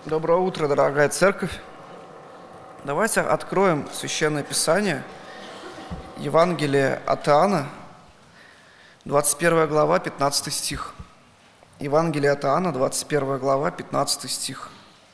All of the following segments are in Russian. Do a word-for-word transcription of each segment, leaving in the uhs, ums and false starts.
Доброе утро, дорогая церковь. Давайте откроем Священное Писание, Евангелие от Иоанна, двадцать первая глава, пятнадцатый стих. Евангелие от Иоанна, двадцать первая глава, пятнадцатый стих.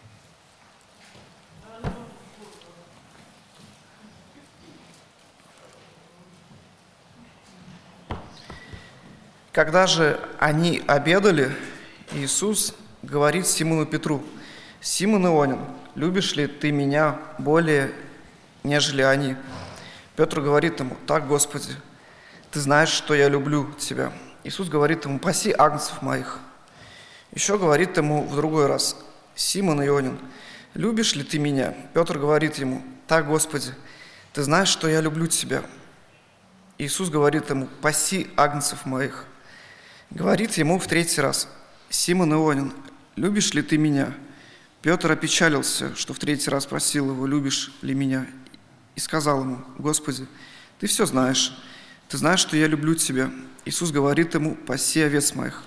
Когда же они обедали, Иисус говорит Симону Петру: «Симон Ионин, любишь ли ты меня более, нежели они?» Петр говорит ему: «Так, Господи, ты знаешь, что я люблю тебя». Иисус говорит ему: «Паси агнцев моих». Еще говорит ему в другой раз: «Симон Ионин, любишь ли ты меня?» Петр говорит ему: «Так, Господи, ты знаешь, что я люблю тебя». Иисус говорит ему: «Паси агнцев моих». Говорит ему в третий раз: «Симон Ионин, любишь ли ты меня?» Петр опечалился, что в третий раз просил его: «Любишь ли меня?» И сказал ему: «Господи, ты все знаешь, ты знаешь, что я люблю тебя». Иисус говорит ему: «Паси овец моих».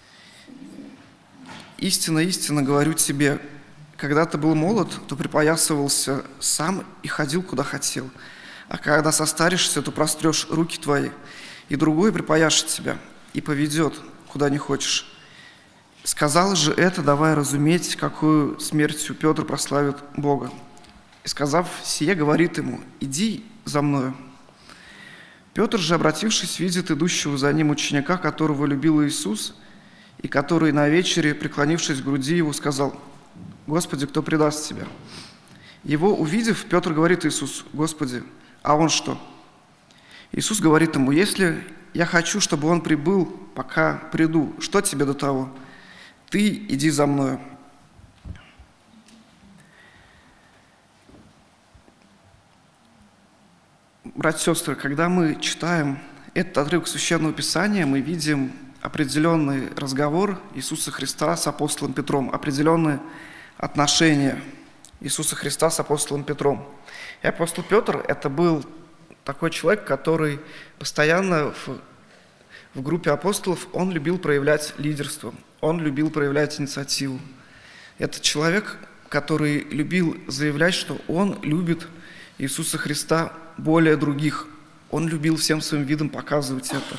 «Истинно, истинно говорю тебе, когда ты был молод, то припоясывался сам и ходил, куда хотел, а когда состаришься, то прострешь руки твои, и другой припояшет тебя и поведет, куда не хочешь». Сказал же это, давая разуметь, какую смертью Петр прославит Бога. И, сказав сие, говорит ему: «Иди за мною». Петр же, обратившись, видит идущего за ним ученика, которого любил Иисус, и который на вечере, преклонившись к груди его, сказал: «Господи, кто предаст тебя?» Его увидев, Петр говорит Иисусу: «Господи, а он что?» Иисус говорит ему: «Если я хочу, чтобы он прибыл, пока приду, что тебе до того? Ты иди за мною». Братья и сестры, когда мы читаем этот отрывок Священного Писания, мы видим определенный разговор Иисуса Христа с апостолом Петром, определенные отношения Иисуса Христа с апостолом Петром. И апостол Петр – это был такой человек, который постоянно в, в группе апостолов, он любил проявлять лидерство, он любил проявлять инициативу. Это человек, который любил заявлять, что он любит Иисуса Христа более других. Он любил всем своим видом показывать это.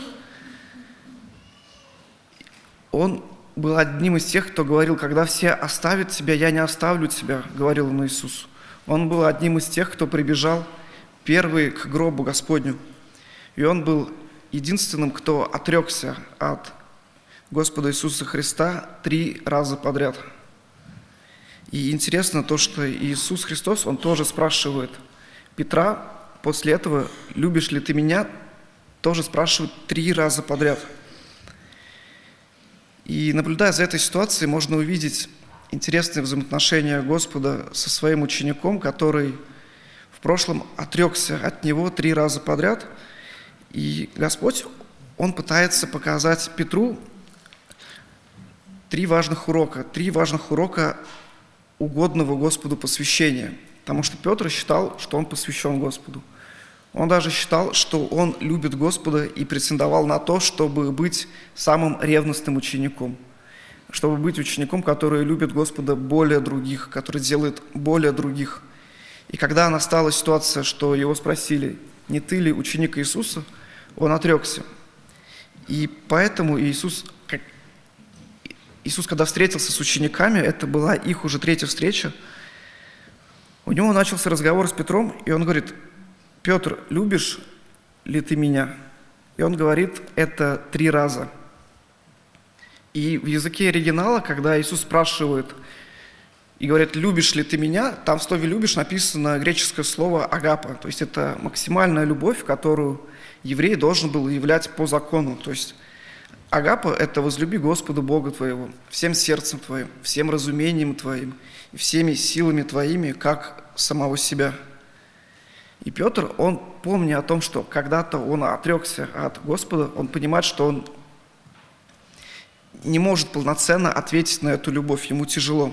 Он был одним из тех, кто говорил: «Когда все оставят тебя, я не оставлю тебя», говорил он Иисусу. Он был одним из тех, кто прибежал первый к гробу Господню. И он был единственным, кто отрекся от Господа Иисуса Христа три раза подряд. И интересно то, что Иисус Христос, Он тоже спрашивает Петра после этого: «Любишь ли ты меня?» Тоже спрашивает три раза подряд. И наблюдая за этой ситуацией, можно увидеть интересные взаимоотношения Господа со своим учеником, который в прошлом отрекся от Него три раза подряд. И Господь, Он пытается показать Петру три важных урока, три важных урока угодного Господу посвящения. Потому что Петр считал, что он посвящен Господу. Он даже считал, что он любит Господа и претендовал на то, чтобы быть самым ревностным учеником. Чтобы быть учеником, который любит Господа более других, который делает более других. И когда настала ситуация, что его спросили: «Не ты ли ученик Иисуса?», он отрекся. И поэтому Иисус, как, Иисус, когда встретился с учениками, это была их уже третья встреча, у него начался разговор с Петром, и он говорит: «Петр, любишь ли ты меня?» И он говорит это три раза. И в языке оригинала, когда Иисус спрашивает и говорит: «Любишь ли ты меня?», там в слове «любишь» написано греческое слово «агапа». То есть это максимальная любовь, которую еврей должен был являть по закону. То есть агапа – это возлюби Господа Бога твоего всем сердцем твоим, всем разумением твоим и всеми силами твоими, как самого себя. И Петр, он, помня о том, что когда-то он отрекся от Господа, он понимает, что он не может полноценно ответить на эту любовь, ему тяжело.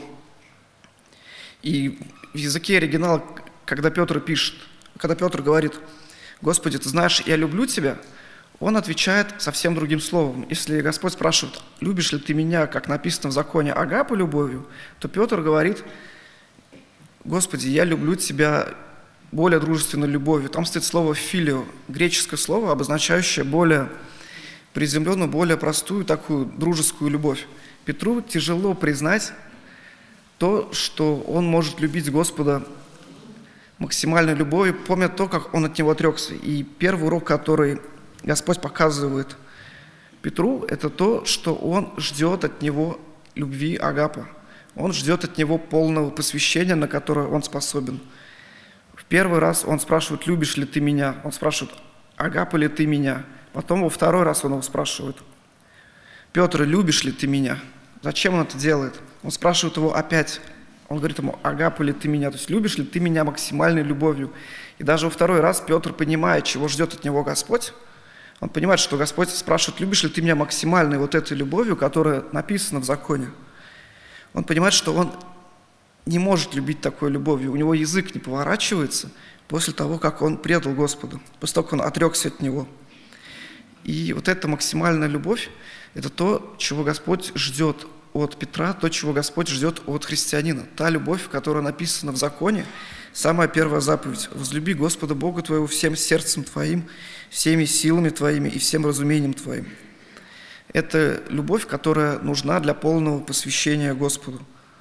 И в языке оригинала, когда Петр пишет, когда Петр говорит: «Господи, ты знаешь, я люблю тебя», Он отвечает совсем другим словом. Если Господь спрашивает, любишь ли ты меня, как написано в законе, агапо любовью, то Петр говорит, Господи, я люблю тебя более дружественной любовью. Там стоит слово «филио», греческое слово, обозначающее более приземленную, более простую такую дружескую любовь. Петру тяжело признать то, что он может любить Господа максимальной любовью, помня то, как он от него отрекся. И первый урок, который Господь показывает Петру, это то, что он ждет от него любви агапо. Он ждет от него полного посвящения, на которое он способен. В первый раз он спрашивает, любишь ли ты меня? Он спрашивает, агапо ли ты меня? Потом во второй раз он его спрашивает, Петр, любишь ли ты меня? Зачем он это делает? Он спрашивает его опять. Он говорит ему, агапо ли ты меня? То есть любишь ли ты меня максимальной любовью? И даже во второй раз Петр, понимая, чего ждет от него Господь, он понимает, что Господь спрашивает, любишь ли ты меня максимальной вот этой любовью, которая написана в законе? Он понимает, что он не может любить такой любовью. У него язык не поворачивается после того, как он предал Господу, после того, как он отрекся от Него. И вот эта максимальная любовь – это то, чего Господь ждет от Петра, то, чего Господь ждет от христианина. Та любовь, которая написана в законе, самая первая заповедь. «Возлюби Господа Бога твоего всем сердцем твоим, всеми силами твоими и всем разумением твоим». Это любовь, которая нужна для полного посвящения Господу.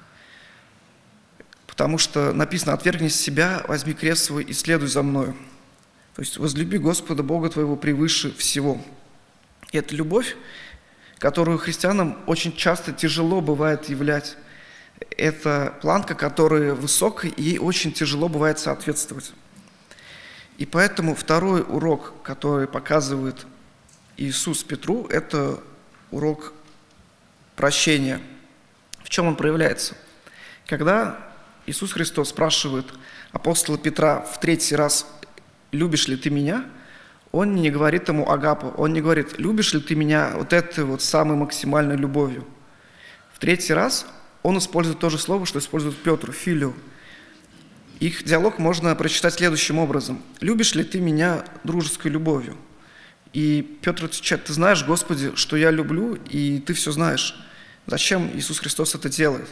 Потому что написано, отвергни себя, возьми крест свой и следуй за мною. То есть возлюби Господа Бога твоего превыше всего. И это любовь, которую христианам очень часто тяжело бывает являть. Это планка, которая высокая, и ей очень тяжело бывает соответствовать. И поэтому второй урок, который показывает Иисус Петру, это урок прощения. В чем он проявляется? Когда Иисус Христос спрашивает апостола Петра в третий раз, любишь ли ты меня? Он не говорит ему агапо, он не говорит, любишь ли ты меня вот этой вот самой максимальной любовью. В третий раз он использует то же слово, что использует Петр, филио. Их диалог можно прочитать следующим образом. Любишь ли ты меня дружеской любовью? И Петр отвечает, ты знаешь, Господи, что я люблю, и ты все знаешь. Зачем Иисус Христос это делает?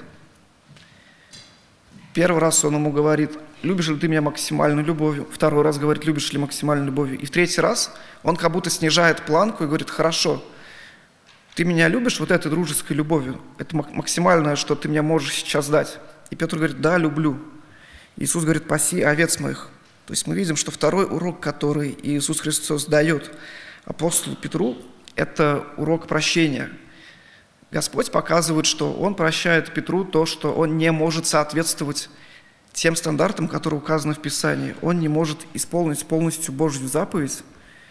Первый раз он ему говорит, любишь ли ты меня максимальной любовью? Второй раз говорит, любишь ли максимальной любовью? И в третий раз он как будто снижает планку и говорит, хорошо, ты меня любишь вот этой дружеской любовью? Это максимальное, что ты мне можешь сейчас дать. И Петр говорит, да, люблю. Иисус говорит, паси овец моих. То есть мы видим, что второй урок, который Иисус Христос дает апостолу Петру, это урок прощения. Господь показывает, что Он прощает Петру то, что он не может соответствовать тем стандартам, которые указаны в Писании. Он не может исполнить полностью Божью заповедь,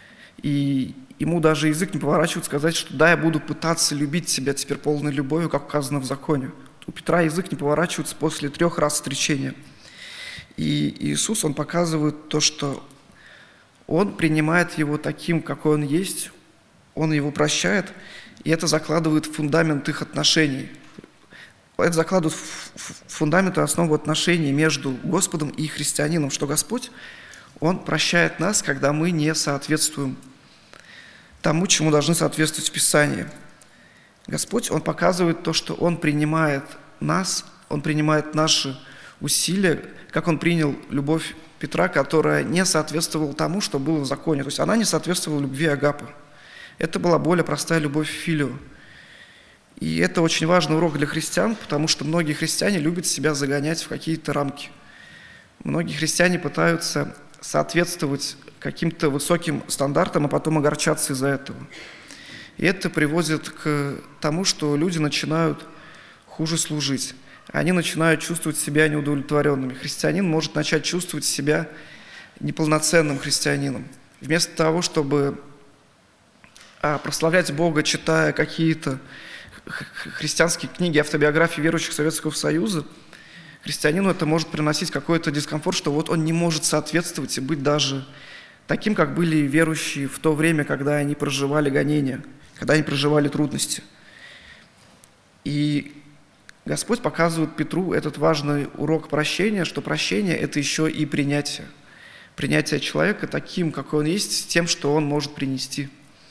и ему даже язык не поворачивает сказать, что да, я буду пытаться любить тебя теперь полной любовью, как указано в законе. У Петра язык не поворачивается после трех раз встречения. И Иисус, Он показывает то, что Он принимает его таким, какой он есть, Он его прощает, и это закладывает фундамент их отношений. Это закладывает фундамент и основу отношений между Господом и христианином, что Господь, Он прощает нас, когда мы не соответствуем тому, чему должны соответствовать в Писании. Господь, Он показывает то, что Он принимает нас, Он принимает наши усилия, как Он принял любовь Петра, которая не соответствовала тому, что было в законе. То есть она не соответствовала любви агапо. Это была более простая любовь филио. И это очень важный урок для христиан, потому что многие христиане любят себя загонять в какие-то рамки. Многие христиане пытаются соответствовать каким-то высоким стандартам, а потом огорчаться из-за этого. И это приводит к тому, что люди начинают хуже служить. Они начинают чувствовать себя неудовлетворенными. Христианин может начать чувствовать себя неполноценным христианином. Вместо того, чтобы прославлять Бога, читая какие-то христианские книги, автобиографии верующих Советского Союза, христианину это может приносить какой-то дискомфорт, что вот он не может соответствовать и быть даже таким, как были верующие в то время, когда они проживали гонения, когда они проживали трудности. И Господь показывает Петру этот важный урок прощения, что прощение – это еще и принятие. Принятие человека таким, какой он есть, с тем, что он может принести.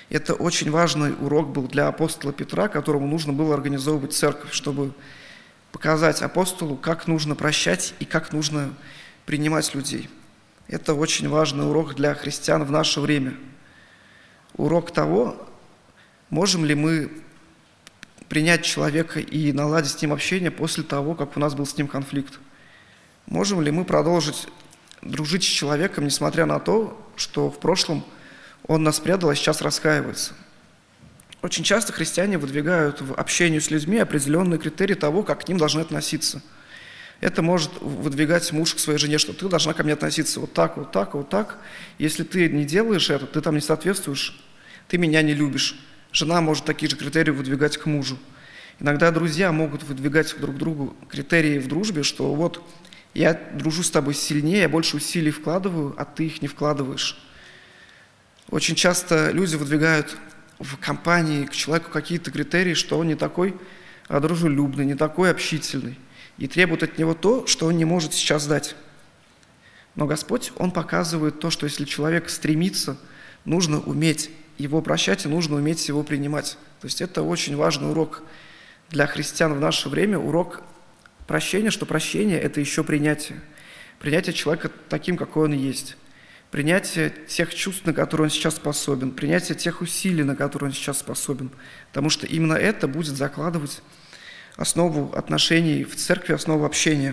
Это очень важный урок был для апостола Петра, которому нужно было организовывать церковь, чтобы показать апостолу, как нужно прощать и как нужно принимать людей. Это очень важный урок для христиан в наше время. Урок того, можем ли мы принять человека и наладить с ним общение после того, как у нас был с ним конфликт. Можем ли мы продолжить дружить с человеком, несмотря на то, что в прошлом он нас предал, а сейчас раскаивается. Очень часто христиане выдвигают в общении с людьми определенные критерии того, как к ним должны относиться. Это может выдвигать муж к своей жене, что ты должна ко мне относиться вот так, вот так, вот так. Если ты не делаешь это, ты там не соответствуешь, ты меня не любишь. Жена может такие же критерии выдвигать к мужу. Иногда друзья могут выдвигать друг другу критерии в дружбе, что вот я дружу с тобой сильнее, я больше усилий вкладываю, а ты их не вкладываешь. Очень часто люди выдвигают в компании к человеку какие-то критерии, что он не такой дружелюбный, не такой общительный, и требуют от него то, что он не может сейчас дать. Но Господь, Он показывает то, что если человек стремится, нужно уметь его прощать и нужно уметь его принимать. То есть это очень важный урок для христиан в наше время, урок прощения, что прощение – это еще принятие. Принятие человека таким, какой он есть. Принятие тех чувств, на которые он сейчас способен, принятие тех усилий, на которые он сейчас способен. Потому что именно это будет закладывать основу отношений в церкви, основу общения.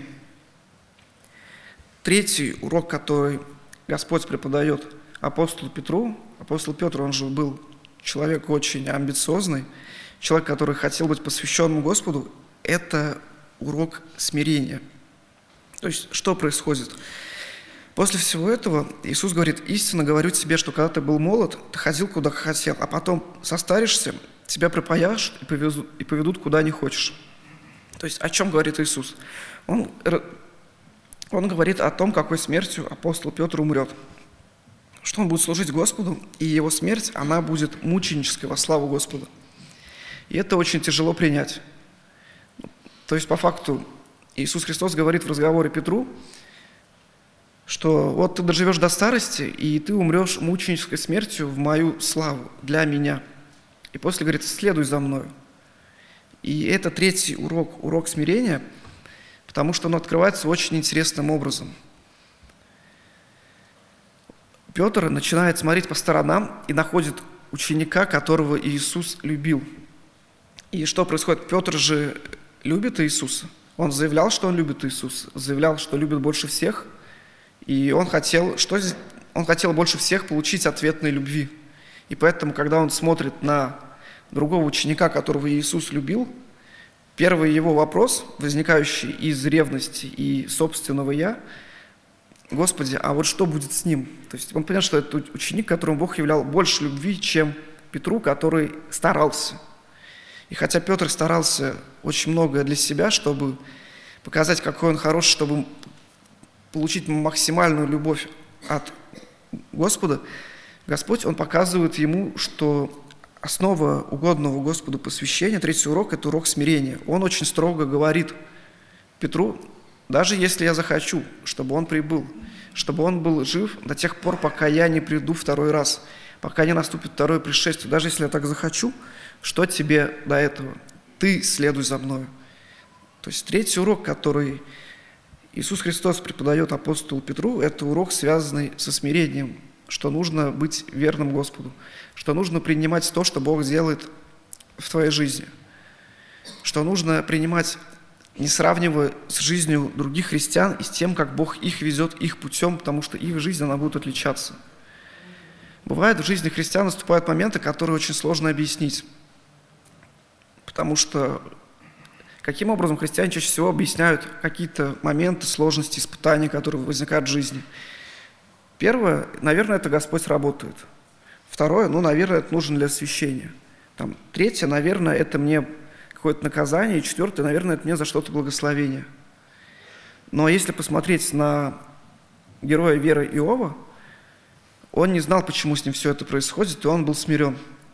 Третий урок, который Господь преподает апостолу Петру. Апостол Петр, он же был человек очень амбициозный, человек, который хотел быть посвященным Господу, это урок смирения. То есть, что происходит? После всего этого Иисус говорит: истинно говорю тебе, что когда ты был молод, ты ходил куда хотел, а потом состаришься, тебя припаяшь и повезут, и поведут куда не хочешь. То есть о чем говорит Иисус? Он, он говорит о том, какой смертью апостол Петр умрет. Что он будет служить Господу, и его смерть, она будет мученической во славу Господа. И это очень тяжело принять. То есть по факту Иисус Христос говорит в разговоре Петру, что вот ты доживешь до старости, и ты умрешь мученической смертью в мою славу для меня. И после говорит: следуй за мною. И это третий урок, урок смирения, потому что он открывается очень интересным образом. Петр начинает смотреть по сторонам и находит ученика, которого Иисус любил. И что происходит? Петр же любит Иисуса. Он заявлял, что он любит Иисуса, заявлял, что любит больше всех. И он хотел, что, он хотел больше всех получить ответной любви. И поэтому, когда он смотрит на другого ученика, которого Иисус любил, первый его вопрос, возникающий из ревности и собственного «я», Господи, а вот что будет с ним? То есть он понял, что это ученик, которому Бог являл больше любви, чем Петру, который старался. И хотя Петр старался очень многое для себя, чтобы показать, какой он хороший, чтобы получить максимальную любовь от Господа, Господь, Он показывает ему, что основа угодного Господу посвящения, третий урок – это урок смирения. Он очень строго говорит Петру: даже если я захочу, чтобы он прибыл, чтобы он был жив до тех пор, пока я не приду второй раз, пока не наступит второе пришествие, даже если я так захочу, что тебе до этого? Ты следуй за мною. То есть третий урок, который Иисус Христос преподает апостолу Петру, это урок, связанный со смирением, что нужно быть верным Господу, что нужно принимать то, что Бог делает в твоей жизни, что нужно принимать, не сравнивая с жизнью других христиан и с тем, как Бог их везет их путем, потому что их жизнь, она будет отличаться. Бывает, в жизни христиан наступают моменты, которые очень сложно объяснить, потому что каким образом христиане чаще всего объясняют какие-то моменты, сложности, испытания, которые возникают в жизни. Первое, наверное, это Господь работает. Второе, ну, наверное, это нужно для освящения. Там, третье, наверное, это мне какое-то наказание. И четвертое, наверное, это мне за что-то благословение. Но если посмотреть на героя веры Иова, он не знал, почему с ним все это происходит, и он был смирен.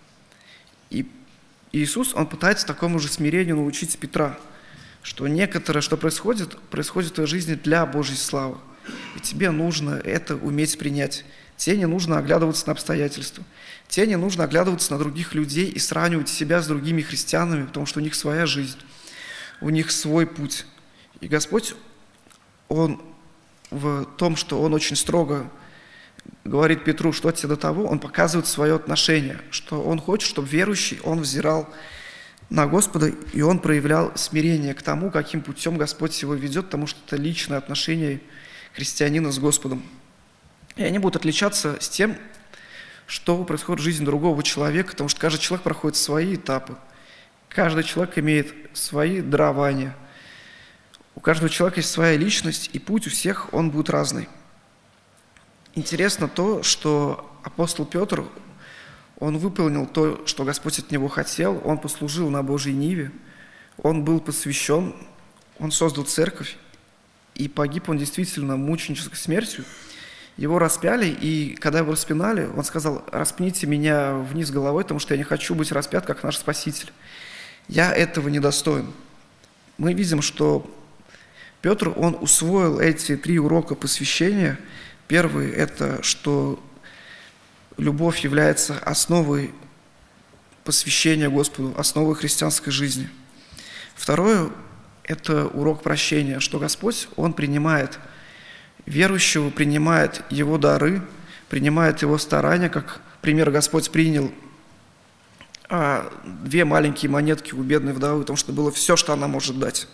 И Иисус, Он пытается такому же смирению научить Петра, что некоторое, что происходит, происходит в твоей жизни для Божьей славы. И тебе нужно это уметь принять. Тебе не нужно оглядываться на обстоятельства. Тебе не нужно оглядываться на других людей и сравнивать себя с другими христианами, потому что у них своя жизнь, у них свой путь. И Господь, Он в том, что Он очень строго говорит Петру, что от тебя до того, Он показывает свое отношение, что Он хочет, чтобы верующий, он взирал на Господа, и он проявлял смирение к тому, каким путем Господь его ведет, потому что это личное отношение христианина с Господом. И они будут отличаться с тем, что происходит в жизни другого человека, потому что каждый человек проходит свои этапы. Каждый человек имеет свои дарования. У каждого человека есть своя личность, и путь у всех, он будет разный. Интересно то, что апостол Петр, он выполнил то, что Господь от него хотел, он послужил на Божьей ниве, он был посвящен, он создал церковь, и погиб он действительно мученической смертью. Его распяли, и когда его распинали, он сказал: «Распните меня вниз головой, потому что я не хочу быть распят, как наш Спаситель. Я этого недостоин». Мы видим, что Петр, он усвоил эти три урока посвящения. Первый – это что любовь является основой посвящения Господу, основой христианской жизни. Второе – это урок прощения, что Господь, Он принимает верующего, принимает его дары, принимает его старания, как пример Господь принял а, две маленькие монетки у бедной вдовы, потому что было все, что она может дать.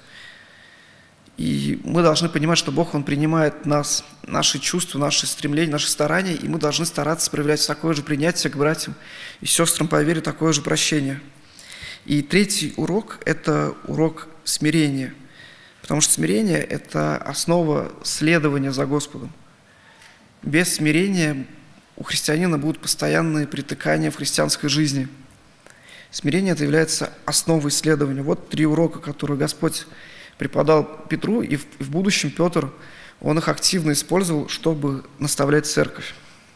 И мы должны понимать, что Бог, Он принимает нас, наши чувства, наши стремления, наши старания, и мы должны стараться проявлять такое же принятие к братьям и сестрам по вере, такое же прощение. И третий урок – это урок смирения, потому что смирение – это основа следования за Господом. Без смирения у христианина будут постоянные притыкания в христианской жизни. Смирение – это является основой следования. Вот три урока, которые Господь преподал Петру, и в, и в будущем Петр, он их активно использовал, чтобы наставлять церковь.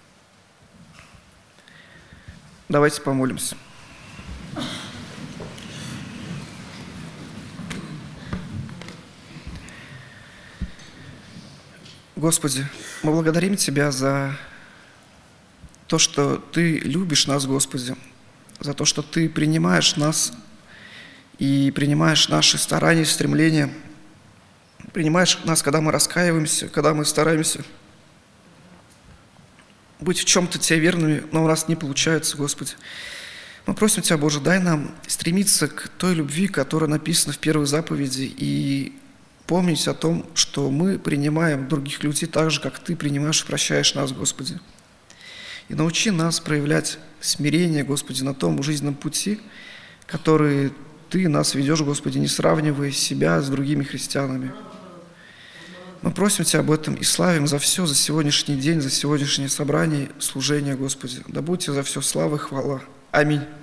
Давайте помолимся. Господи, мы благодарим Тебя за то, что Ты любишь нас, Господи, за то, что Ты принимаешь нас и принимаешь наши старания и стремления, принимаешь нас, когда мы раскаиваемся, когда мы стараемся быть в чем-то Тебе верными, но у нас не получается, Господи. Мы просим Тебя, Боже, дай нам стремиться к той любви, которая написана в первой заповеди, и помнить о том, что мы принимаем других людей так же, как Ты принимаешь и прощаешь нас, Господи. И научи нас проявлять смирение, Господи, на том жизненном пути, который Ты нас ведешь, Господи, не сравнивая себя с другими христианами. Мы просим Тебя об этом и славим за все, за сегодняшний день, за сегодняшнее собрание, служение, Господи. Да будь Тебе за все слава и хвала. Аминь.